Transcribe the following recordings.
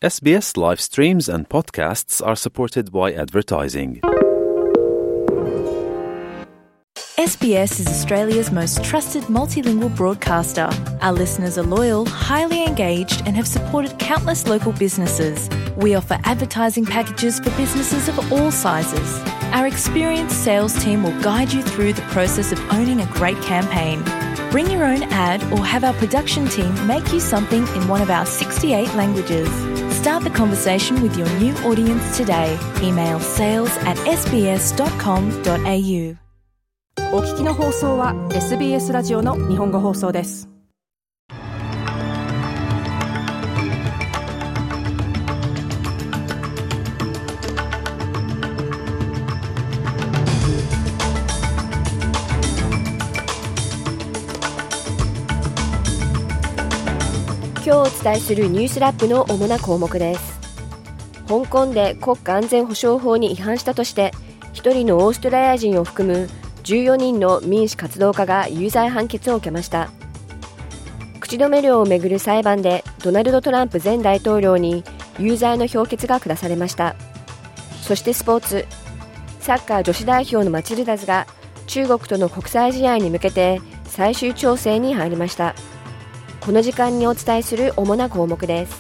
SBS live streams and podcasts are supported by advertising. SBS is Australia's most trusted multilingual broadcaster. Our listeners are loyal, highly engaged, and have supported countless local businesses. We offer advertising packages for businesses of all sizes. Our experienced sales team will guide you through the process of owning a great campaign. Bring your own ad or have our production team make you something in one of our 68 languages. Start the conversation with your new audience today. Email sales@sbs.com.au。 お聞きの放送は SBS ラジオの日本語放送です。 今日お伝えするニュースラップの主な項目です。香港で国家安全保障法に違反したとして1人のオーストラリア人を含む14人の民主活動家が有罪判決を受けました。口止め料をめぐる裁判でドナルド・トランプ前大統領に有罪の評決が下されました。そしてスポーツ、サッカー女子代表のマチルダズが中国との国際試合に向けて最終調整に入りました。この時間にお伝えする主な項目です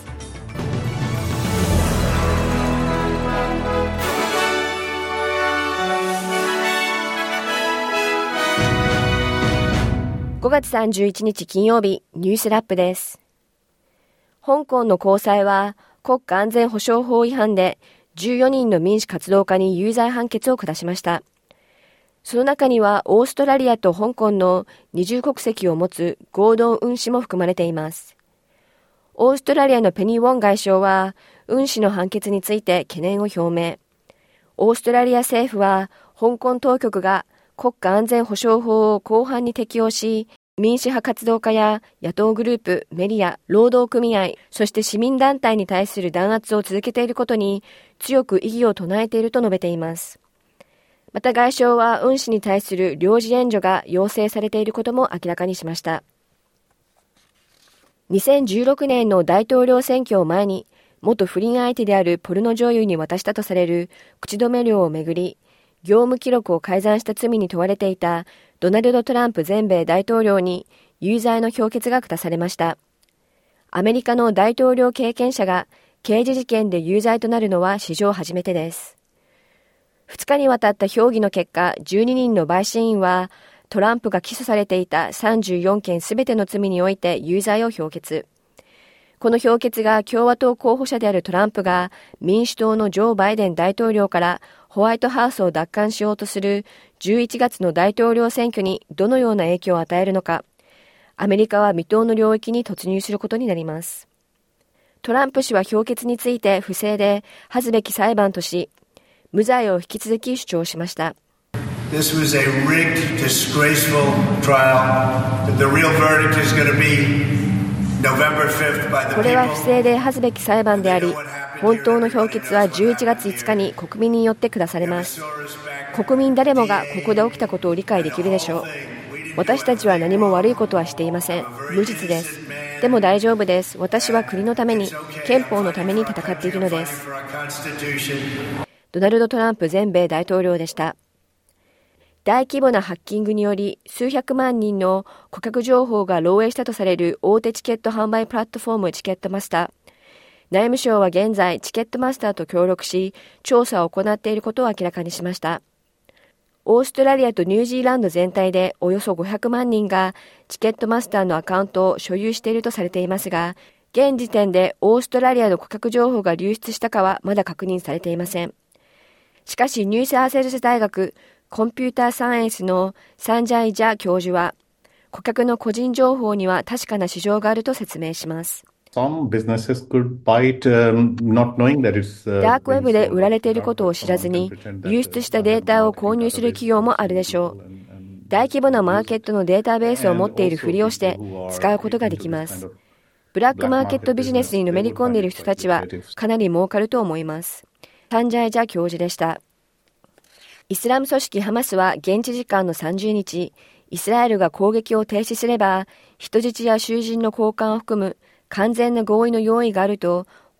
。5月31日金曜日、ニュースラップです。香港の高裁は国家安全保障法違反で14人の民主活動家に有罪判決を下しました。その中にはオーストラリアと香港の二重国籍を持つゴードン・ウン氏も含まれています。オーストラリアのペニー・ウォン外相はウン氏の判決について懸念を表明。オーストラリア政府は香港当局が国家安全保障法を広範に適用し、民主派活動家や野党グループ、メディア、労働組合、そして市民団体に対する弾圧を続けていることに強く異議を唱えていると述べています。また外相はウン氏に対する領事援助が要請されていることも明らかにしました。2016年の大統領選挙を前に、元不倫相手であるポルノ女優に渡したとされる口止め料をめぐり、業務記録を改ざんした罪に問われていたドナルド・トランプ前米大統領に有罪の評決が下されました。アメリカの大統領経験者が刑事事件で有罪となるのは史上初めてです。2日にわたった評議の結果、12人の陪審員はトランプが起訴されていた34件すべての罪において有罪を評決。この評決が共和党候補者であるトランプが民主党のジョー・バイデン大統領からホワイトハウスを奪還しようとする11月の大統領選挙にどのような影響を与えるのか、アメリカは未踏の領域に突入することになります。トランプ氏は評決について不正で恥ずべき裁判とし、無罪を引き続き主張しました。 This was a rigged, disgraceful trial. The real verdict is going to be November 5th by the people. これは不正で恥ずべき裁判であり、本当の評決は11月5日に国民によって下されます。国民誰もがここで起きたことを理解できるでしょう。私たちは何も悪いことはしていません。無実です。でも大丈夫です。私は国のために、憲法のために戦っているのです。ドナルド・トランプ前米大統領でした。大規模なハッキングにより数百万人の顧客情報が漏洩したとされる大手チケット販売プラットフォームチケットマスター。内務省は現在チケットマスターと協力し調査を行っていることを明らかにしました。オーストラリアとニュージーランド全体でおよそ500万人がチケットマスターのアカウントを所有しているとされていますが、現時点でオーストラリアの顧客情報が流出したかはまだ確認されていません。しかしニューサーセルス大学コンピューターサイエンスのサンジャイ・ジャ教授は、顧客の個人情報には確かな市場があると説明します。 Some businesses could buy it, not knowing that it's, ダークウェブで売られていることを知らずに流出したデータを購入する企業もあるでしょう。大規模なマーケットのデータベースを持っているふりをして使うことができます。ブラックマーケットビジネスにのめり込んでいる人たちはかなり儲かると思います。サンジャイ・ジャ教授でした。イスラム組織ハマスは現地時間の30日、イスラエルが攻撃を停止すれば、人質や囚人の交換を含む完全な合意の用意があると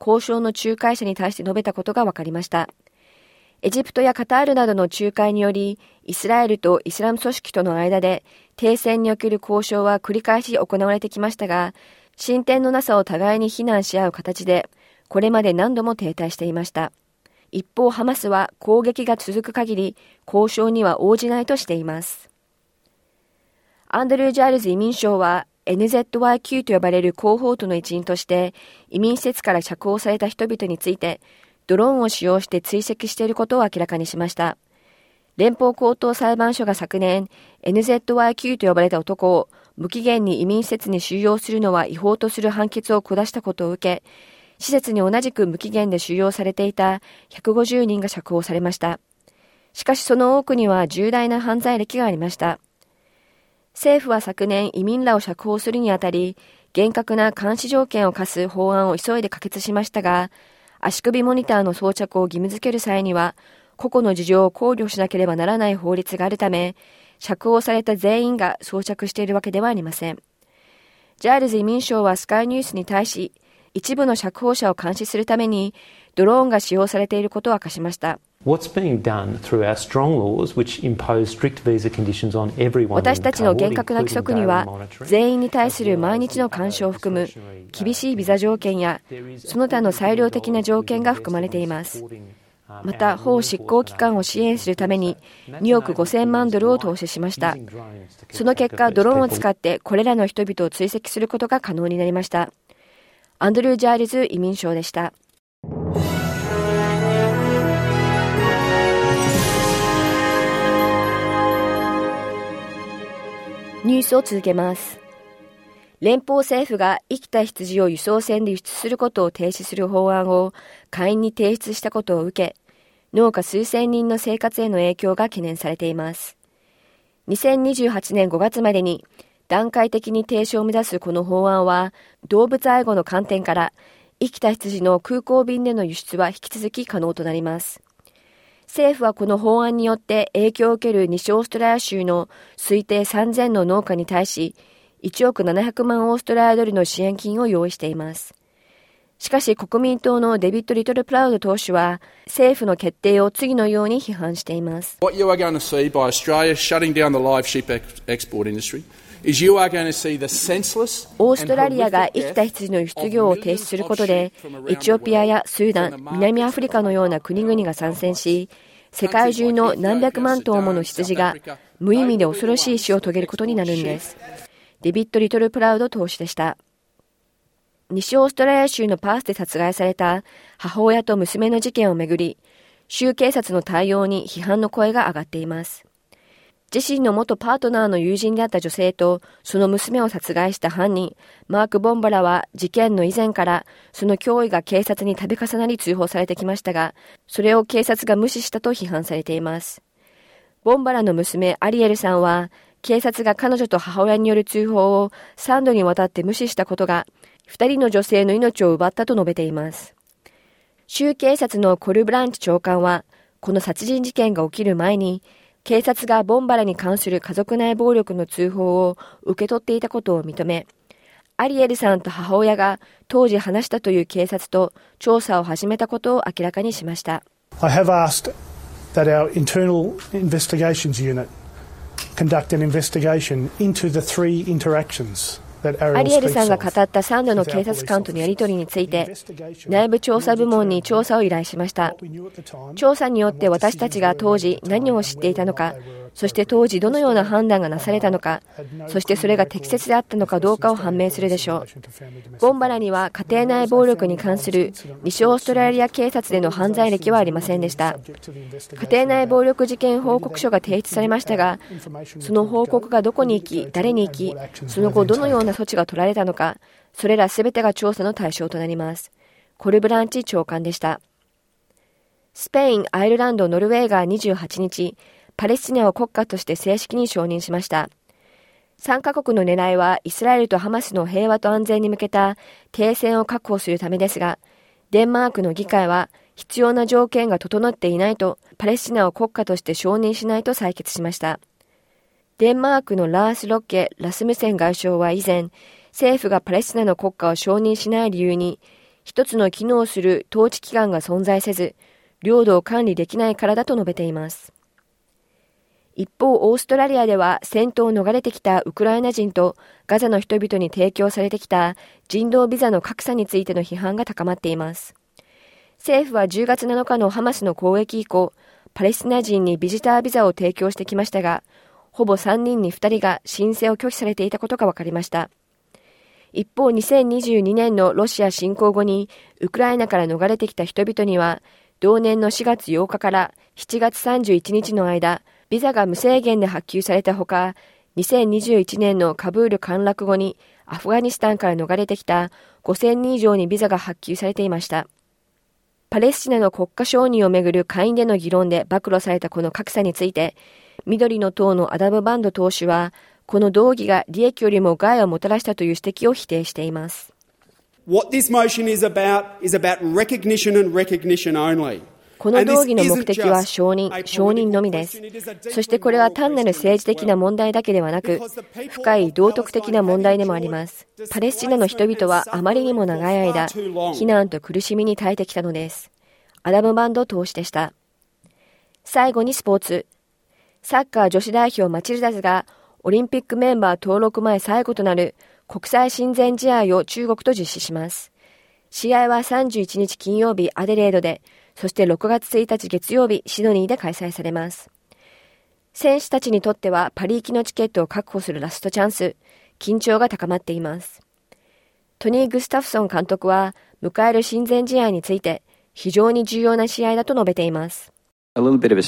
交渉の仲介者に対して述べたことが分かりました。エジプトやカタールなどの仲介により、イスラエルとイスラム組織との間で停戦における交渉は繰り返し行われてきましたが、進展のなさを互いに非難し合う形で、これまで何度も停滞していました。一方、ハマスは攻撃が続く限り、交渉には応じないとしています。アンドルー・ジャールズ移民相は、NZYQ と呼ばれる広報との一員として、移民施設から釈放された人々について、ドローンを使用して追跡していることを明らかにしました。連邦高等裁判所が昨年、NZYQ と呼ばれた男を無期限に移民施設に収容するのは違法とする判決を下したことを受け、施設に同じく無期限で収容されていた150人が釈放されました。しかしその多くには重大な犯罪歴がありました。政府は昨年移民らを釈放するにあたり、厳格な監視条件を課す法案を急いで可決しましたが、足首モニターの装着を義務付ける際には、個々の事情を考慮しなければならない法律があるため、釈放された全員が装着しているわけではありません。ジャールズ移民相はスカイニュースに対し、一部の釈放者を監視するためにドローンが使用されていることを明かしました。私たちの厳格な規則には、全員に対する毎日の監視を含む厳しいビザ条件や、その他の裁量的な条件が含まれています。また、法執行機関を支援するために2億5000万ドルを投資しました。その結果、ドローンを使ってこれらの人々を追跡することが可能になりました。アンドルー・ジャールズ移民相でした。ニュースを続けます。連邦政府が生きた羊を輸送船で輸出することを停止する法案を下院に提出したことを受け、農家数千人の生活への影響が懸念されています。2028年5月までに段階的に停止を目指すこの法案は、動物愛護の観点から生きた羊の空港便での輸出は引き続き可能となります。政府はこの法案によって影響を受ける西オーストラリア州の推定3000の農家に対し、1億700万オーストラリアドルの支援金を用意しています。しかし国民党のデビッド・リトル・プラウド党首は政府の決定を次のように批判しています。 What you are going to see by Australia shutting down the live sheep export industry is you are going to see the senseless オーストラリアが生きた羊の輸出業を停止することで、エチオピアやスーダン、南アフリカのような国々が参戦し、世界中の何百万頭もの羊が無意味で恐ろしい死を遂げることになるんです。デビッド・リトル・プラウド党首でした。西オーストラリア州のパースで殺害された母親と娘の事件をめぐり、州警察の対応に批判の声が上がっています。自身の元パートナーの友人であった女性とその娘を殺害した犯人、マーク・ボンバラは事件の以前からその脅威が警察に度重なり通報されてきましたが、それを警察が無視したと批判されています。ボンバラの娘アリエルさんは、警察が彼女と母親による通報を3度にわたって無視したことが、2人の女性の命を奪ったと述べています。州警察のコル・ブランチ長官は、この殺人事件が起きる前に、警察がボンバラに関する家族内暴力の通報を受け取っていたことを認め、アリエルさんと母親が当時話したという警察と調査を始めたことを明らかにしました。 I have asked that our internal investigations unit conduct an investigation into the three interactions. アリエルさんが語った3度の警察官とのやり取りについて、内部調査部門に調査を依頼しました。調査によって私たちが当時何を知っていたのか、そして当時どのような判断がなされたのか、そしてそれが適切であったのかどうかを判明するでしょう。ボンバラには家庭内暴力に関する西オーストラリア警察での犯罪歴はありませんでした。家庭内暴力事件報告書が提出されましたが、その報告がどこに行き、誰に行き、その後どのような措置が取られたのか、それらすべてが調査の対象となります。コル・ブランチ長官でした。スペイン、アイルランド、ノルウェーが28日、パレスチナを国家として正式に承認しました。3カ国の狙いはイスラエルとハマスの平和と安全に向けた停戦を確保するためですが、デンマークの議会は必要な条件が整っていないとパレスチナを国家として承認しないと採決しました。デンマークのラース・ロッケ・ラスムセン外相は以前、政府がパレスチナの国家を承認しない理由に、 一つの機能する統治機関が存在せず、領土を管理できないからだと述べています。一方、オーストラリアでは戦闘を逃れてきたウクライナ人とガザの人々に提供されてきた人道ビザの格差についての批判が高まっています。政府は10月7日のハマスの攻撃以降、パレスチナ人にビジタービザを提供してきましたが、ほぼ3人に2人が申請を拒否されていたことが分かりました。一方、2022年のロシア侵攻後にウクライナから逃れてきた人々には、同年の4月8日から7月31日の間、ビザが無制限で発給されたほか、2021年のカブール陥落後にアフガニスタンから逃れてきた5000人以上にビザが発給されていました。パレスチナの国家承認をめぐる下院での議論で暴露されたこの格差について、緑の党のアダム・バンド党首は、この動議が利益よりも害をもたらしたという指摘を否定しています。 What this motion is about recognition and recognition only. この動議の目的は承認のみです。そしてこれは単なる政治的な問題だけではなく、深い道徳的な問題でもあります。パレスチナの人々はあまりにも長い間、非難と苦しみに耐えてきたのです。アダム・バンド党首でした。最後にスポーツ。サッカー女子代表マチルダズがオリンピックメンバー登録前最後となる国際親善試合を中国と実施します。試合は31日金曜日アデレードで、そして6月1日月曜日シドニーで開催されます。選手たちにとってはパリ行きのチケットを確保するラストチャンス、緊張が高まっています。トニー・グスタフソン監督は迎える親善試合について非常に重要な試合だと述べています。元マチルダ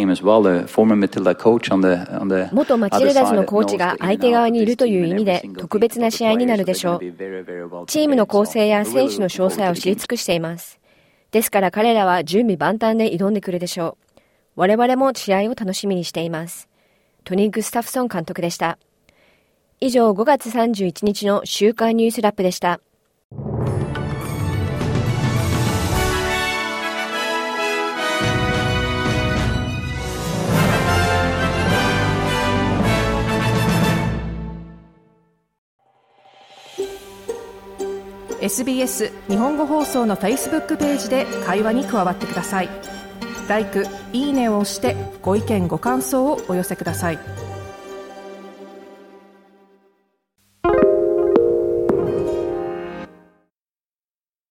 ズのコーチが相手側にいるという意味で特別な試合になるでしょう。チームの構成や選手の詳細を知り尽くしています。ですから彼らは準備万端で挑んでくるでしょう。我々も試合を楽しみにしています。トニー・グスタフソン監督でした。以上、5月31日の週刊ニュースラップでした。 SBS 日本語放送の Facebook ページで会話に加わってください。LIKE、いいねを押してご意見ご感想をお寄せください。